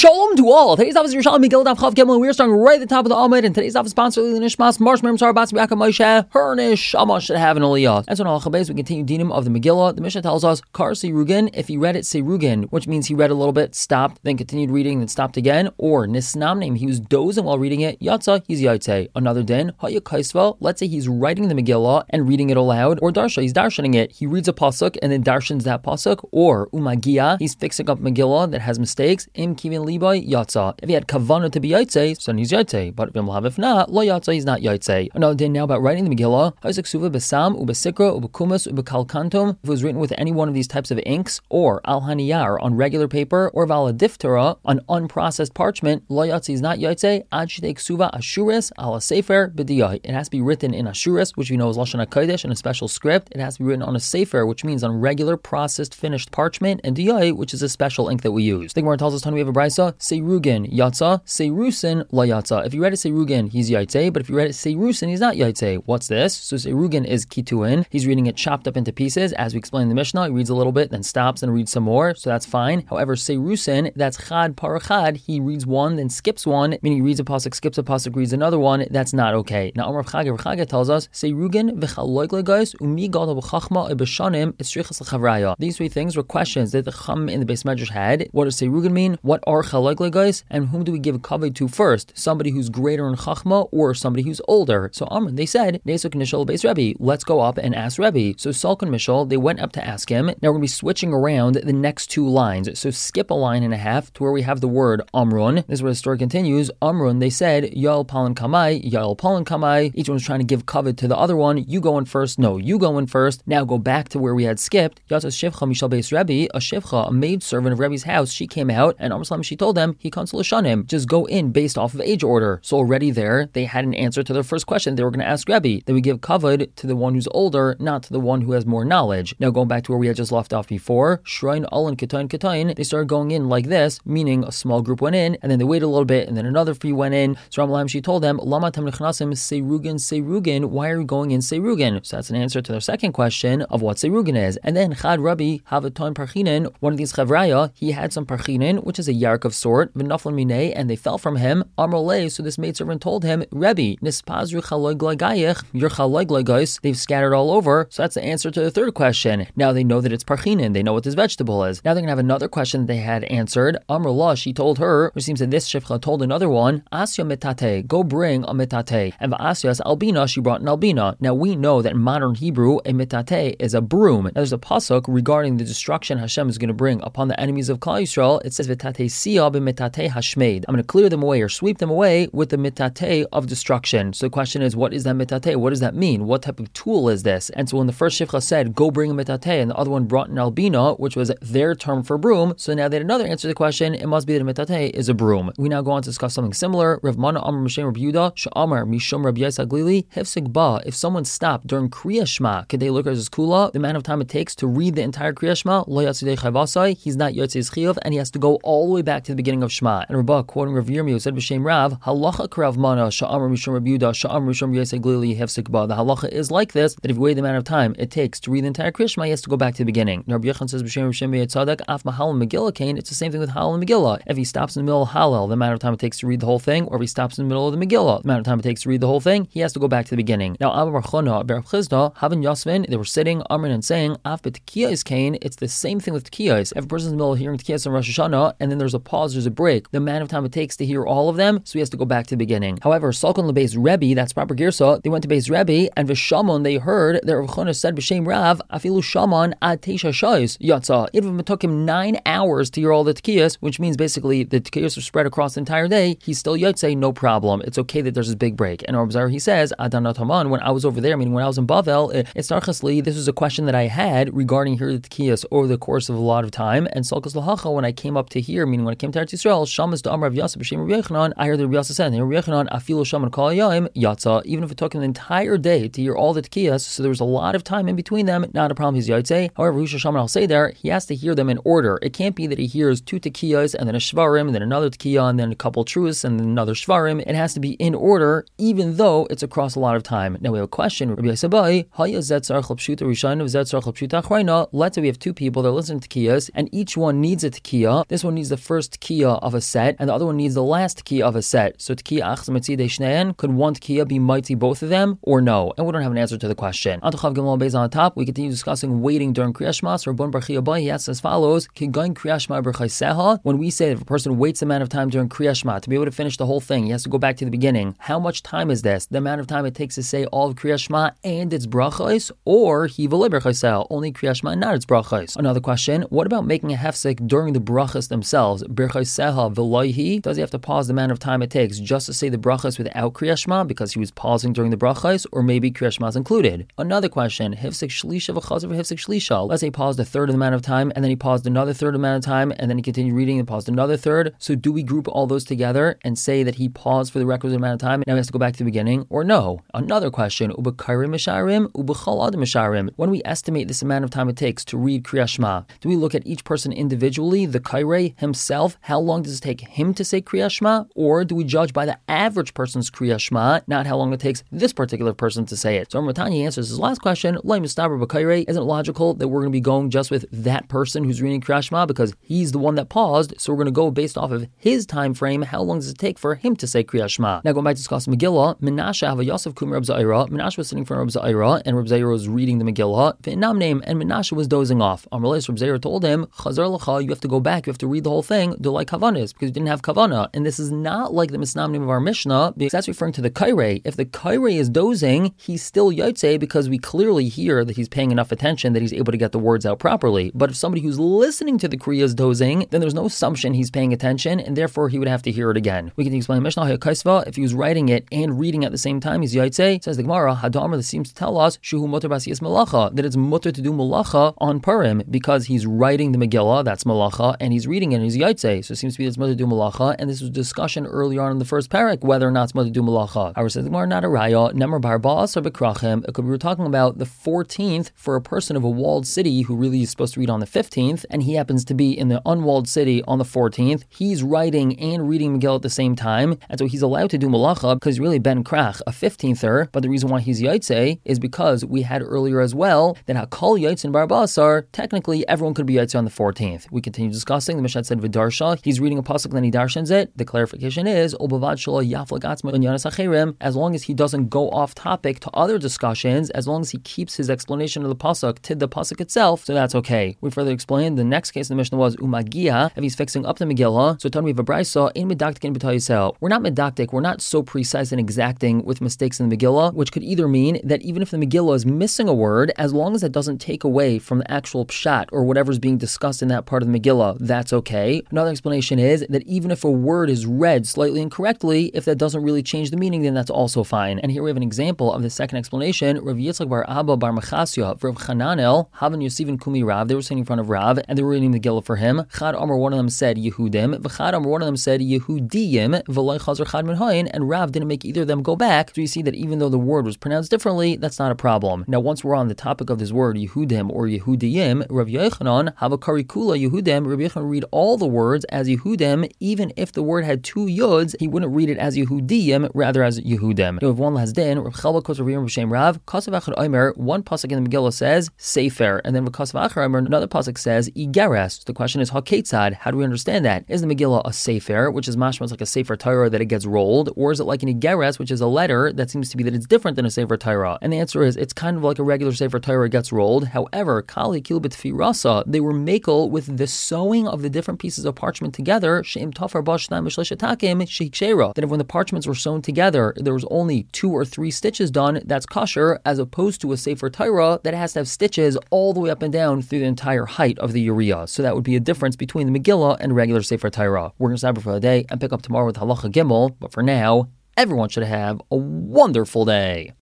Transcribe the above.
Shalom to all. Today's daf is Yerushalmi Megillah Daf Chav Gimel, and we're starting right at the top of the Amud. And today's daf is sponsored by the Nishmas Marsh Mem Sar Batz Biaka Moshe. Her Nishama should have an aliyah. As on Halacha Beis, we continue dinim of the Megillah. The Mishnah tells us Kar Seirugin. If he read it Seirugin, which means he read a little bit, stopped, then continued reading, then stopped again, or Nisnamnim, he was dozing while reading it. Yatsa, he's Yaitse. Another din Haya Kaisva. Let's say he's writing the Megillah and reading it aloud, or Darsha, he's darshaning it. He reads a pasuk and then darshans that pasuk, or Umagia, he's fixing up Megillah that has mistakes. Im Kivin Libai Yatsa. If he had kavanah to be Yaitse, so he's Yaitse. But if not, Lo Yatsa, he's not Yaitse. Another day now about writing the Megillah. Isaac Suva Besam, Ubesikra, Ubekumas, Ubekalkantum. If it was written with any one of these types of inks, or Al Haniyar on regular paper, or Vala Diftara on unprocessed parchment, Lo Yatsa, he's not Yaitse. Ad Shitei Suva Ashuris, Ala Sefer, B'diyah. It has to be written in Ashuris, which we know is Lashon HaKodesh, in a special script. It has to be written on a Sefer, which means on regular processed finished parchment, and Diyah, which is a special ink that we use. The Gemara tells us, we have a brisa, Seirugin, Yatsa, Seirusin, La Yatsa. If you read it Seirugin, he's Yaitse, but if you read it Seirusin, he's not Yaitse. What's this? So Seirugin is Kituin. He's reading it chopped up into pieces. As we explained in the Mishnah, he reads a little bit, then stops and reads some more, so that's fine. However, Seirusin, that's Chad Parachad. He reads one, then skips one, meaning he reads a pasuk, skips a pasuk, reads another one. That's not okay. Now, Rav Chaga tells us, Seirugin v'chaloiglegos umi gadol b'chachma ebeshanim estrichas l'chavraya. These three things were questions that the Chum in the Beis Medrash had. What does Seirugin mean? What are chaloiglegos? And whom do we give kavod to first? Somebody who's greater in chachma or somebody who's older? So Amr, they said, Nesuk Nishal Beis Rebbe, let's go up and ask Rebbe. So Salk and Mishal, they went up to ask him. Now we're going to be switching around the next two lines. So skip a line and a half to where we have the word Amrun. This is where the story continues. Amrun, they said, Yael Palin Kamai, Yael Palin Kamai. Each one's trying to give kavod to the other one. You go in first. No, you go in first. Now go back to where we had skipped. Yatas Shivcha Mishal Beis Rebbe, a Shivcha, a maid servant of Rebbe's house. She came out and Amr Salam, she told them, he comes to Lashanim, just go in based off of age order. So already there, they had an answer to their first question. They were going to ask Rebbe. They would give kavod to the one who's older, not to the one who has more knowledge. Now going back to where we had just left off before, Shrein Alan Ketayin, they started going in like this, meaning a small group went in, and then they waited a little bit, and then another few went in. So Ramalam, she told them, Lama Tam Nechnasim Seirugin, why are you going in Seirugin? So that's an answer to their second question of what Seirugin is. And then Chad Rabbi Havaton Parchinin, one of these Chavraya, he had some Parchinin, which is a yark of sort, and they fell from him. Amrole, so this maidservant told him, Rebbe, Nispazru Chaloiglegayich, your Chaloiglegos, they've scattered all over. So that's the answer to the third question. Now they know that it's Parchinin, they know what this vegetable is. Now they're going to have another question that they had answered. Amrullah, she told her, which seems that this Shifcha told another one, Asya metate, go bring a metate. And Va'asyas albina, she brought an albina. Now we know that in modern Hebrew, a metate is a broom. Now there's a pasuk regarding the destruction Hashem is going to bring upon the enemies of Klal Yisrael. It says, V'tate siya b'metate hashmeid. I'm going to clear them away or sweep them away with the metate of destruction. So the question is, what is that metate? What does that mean? What type of tool is this? And so when the first Shifcha said, go bring a metate, and the other one brought an albina, which was their term for broom, so now they had another answer to the question, it must be that a metate is a broom. We now go on to discuss something similar. Rav Mana Amar Mishem Rav Yehuda, Sha'amar Mishum Rav Yisai Glili, Hefsik Ba, if someone stopped during Kriya Shema, Kedei look at his kula, the amount of time it takes to read the entire Kriya Shema, Lo Yatzidei Chayvasai, he's not Yatzidei Chiyuv, and he has to go all the way back to the beginning of Shema. And Rabbah, quoting Rav Yirmiyah, said B'Shem Rav, Halacha K'Rav Mana, Sha'amar Mishum Rav Yehuda, Sha'amar Mishum Rav Yisai Glili, Hefsik Ba. The halacha is like this, that if you weigh the amount of time it takes to read the entire Kriya Shema, he has to go back to the beginning. Now Rabbi Yechon says B'Shem Rav Shimei Tzadok, Af Mahal and Megillah Kain, it's the same thing with Halal and Megillah. If he stops in the middle of Halal, the amount of time it takes to read the whole thing, or if he stops in the middle of the Megillah, the amount of time it takes to read the whole thing, he has to go back to the beginning. Now Abba Bar Chona, Bar Chizda, Havin Yasvin, they were sitting, Amrin, and saying, Af B'Tekiyah Kain, it's the same thing with Tekiyahs. If a person's in the middle of hearing Tekiyahs and Rosh Hashanah, and then there's a pause, there's a break, the amount of time it takes to hear all of them, so he has to go back to the beginning. However, Salkon LeBeis Rebbe, that's proper Girsa, they went to Beis Rebbe, and V'Shamon, they heard that Rav Chona said B'Shem Rav, Afilu Shaman ad Teisha Shais Yatsa. Even if it took him 9 hours to hear all the Tekiyahs, which means basically the Tekiyahs are spread across the entire day, he's still Yatzei, no problem. It's okay that there's this big break. And Rabbi he says, Adanat Haman, when I was over there, meaning when I was in Bavel, it's Narchasli, this was a question that I had regarding here the Tekiyahs over the course of a lot of time. And Salkas Lahacha, when I came up to here, meaning when I came to Eretz Yisrael, Shamas to Amr of Yasser B'Shem Rabbi Yechanan, I heard that Rabbi Yasser said, Rabbi Yechanan, Afilu Shaman Kol Yayim Yatsa. Even if it took an entire day to hear all the Tekiyahs, so there was a lot of time in between them, not a problem, he's Yatzei. However, Rosh Hashanah, I'll say there, he has to hear them in order. It can't be that he hears 2 Tekiyahs and then a Shvarim, and then another Tekiyah, and then a couple Truas, and then another Shvarim. It has to be in order, even though it's across a lot of time. Now we have a question. Let's say we have 2 people that are listening to Tekiyahs, and each one needs a Tekiyah. This one needs the first Tekiyah tekiya of a set, and the other one needs the last tekiya of a set. So tekiya achas mitzidei shneien, could one tekiya be mighty both of them, or no? And we don't have an answer to the question. On Chav Gimel Beis on the top, we continue discussing waiting during Kriyas Shema. So Rabban Bar Chia Bai, he asks as follows: Kigain Kriyas Shema b'chayseha. When we say that if a person waits the amount of time during Kriyas Shema to be able to finish the whole thing, he has to go back to the beginning. How much time is this? The amount of time it takes to say all of Kriyas Shema and its brachos, or he v'le b'chayseha, only Kriyas Shema, not its brachos. Another question: what about making a hefsek during the brachos themselves? B'chayseha v'loihi. Does he have to pause the amount of time it takes just to say the brachos without Kriyas Shema because he was pausing during the brachos, or maybe Kriyas Shema is included? Another question: hefsek shlisha v'chazer v'hefsek shlisha. Let's say he paused a third of the amount of time, and then he paused another third of the amount of time, and then he continued reading and paused another third. So do we group all those together and say that he paused for the requisite amount of time, and now he has to go back to the beginning, or no? Another question: ubekarim misharim, ubechal adam misharim. When we estimate this amount of time it takes to read Kriyas Shema, do we look at each person individually, the kairei himself? How long does it take him to say Kriyas Shema, or do we judge by the average person's Kriyas Shema, not how long it takes this particular person to say it? So Matanya answers his last question: Lo mistaber b'kairei. Isn't it logical that we're going to be going just with that person who's reading Kriyas Shema because he's the one that paused? So we're going to go based off of his time frame. How long does it take for him to say Kriyas Shema? Now going back to discuss Megillah, Menashe have a Yosef Kum Reb Zaira. Menashe was sitting in front of Reb Zaira, and Reb Zaira was reading the Megillah. V'inam name, and Menashe was dozing off. Amalei, Reb Zaira told him, Chazar l'cha, you have to go back, you have to read the whole thing. Do like kavanas, because you didn't have kavana. And this is not like the misnam name of our Mishnah, because that's referring to the kairei. If the kairei is dozing, he's still yotze because we clearly hear that he's paying enough attention that he's able to get the words out properly. But if somebody who's listening to the kriya is dozing, then there's no assumption he's paying attention, and therefore he would have to hear it again. We can explain Mishnah if he was writing it and reading at the same time, he's yotze. Says the Gemara, Hadamar, that seems to tell us shuhu mutar basiyas malacha, that it's mutar to do malacha on Purim because he's writing the Megillah, that's malacha, and he's reading it and he's yotze. So it seems to be that it's mutar to do malacha, and this was a discussion earlier on in the first parak whether or not it's mutar to do malacha. However, says the Gemara, not a raya, nemar bar ba'as or bekrachim. It could be we're talking about the 14th for a person of a walled city who really is supposed to read on the 15th, and he happens to be in the unwalled city on the 14th. He's writing and reading Megillah at the same time, and so he's allowed to do malacha because he's really ben krach, a 15ther. But the reason why he's yotze is because we had earlier as well that hakol yotze and bar ba'asar, technically everyone could be yotze on the 14th. We continue discussing. The Mishnah said v'darsha, he's reading a pasuk, then he darshans it. The clarification is ubavad shelo yaflik atzma inyanas acherim, as long as he doesn't go off topic to other discussions, as long as he keeps his explanation of the pasuk to the pasuk itself, so that's okay. We further explained the next case in the Mishnah was umagia, if he's fixing up the Megillah. So we have a brayso in medaktik and b'tayisel. We're not medaktik, we're not so precise and exacting with mistakes in the Megillah, which could either mean that even if the Megillah is missing a word, as long as it doesn't take away from the actual pshat or whatever's being discussed in that part of the Megillah, that's okay. Another explanation is that even if a word is read slightly incorrectly, if that doesn't really change the meaning, then that's also fine. And here we have an example of the second explanation. Rav Yitzchak bar Abba bar Machasya, Rav Chananel, Havan Yosef Kumi Rav, they were sitting in front of Rav, and they were reading the Megillah for him. Chad Amar, one of them said Yehudim, V'chad Amar, one of them said Yehudiyim, V'loi Chazar Chad Min Hayin, and Rav didn't make either of them go back. So you see that even though the word was pronounced differently, that's not a problem. Now, once we're on the topic of this word, Yehudim or Yehudiyim, Rav Yochanan, Havakari Kula Yehudim, Rav Yochanan read all the words as Yehudim, even if the word had two yuds, he wouldn't read it as Yehudiyim, rather as Yehudim. Now, if one has din, Rav Chalba Kos Rav Yirm B'Shem Rav, Kasav Achad Omer, one pasuk in the Megillah says Sefer, and then with Kasav Achad Omer, another pasuk says Igeres. So the question is, Haketzad, how do we understand that? Is the Megillah a Sefer, which is mashma like a Sefer Torah that it gets rolled, or is it like an Igeres, which is a letter that seems to be that it's different than a Sefer Torah? And the answer is, it's kind of like a regular Sefer Torah gets rolled. However, Kali Kilbit Firasa, they were makel with the sewing of the different pieces of parchment together, Sheim Tafar Bashnam Mishleshatakim Sheiksheira, that if when the parchments were sewn together, there was only 2 or 3 stitches done, that's kosher, as opposed to a Sefer Torah that has to have stitches all the way up and down through the entire height of the uriah. So that would be a difference between the Megillah and regular Sefer Torah. We're going to stop for the day and pick up tomorrow with Halacha Gimel, but for now, everyone should have a wonderful day.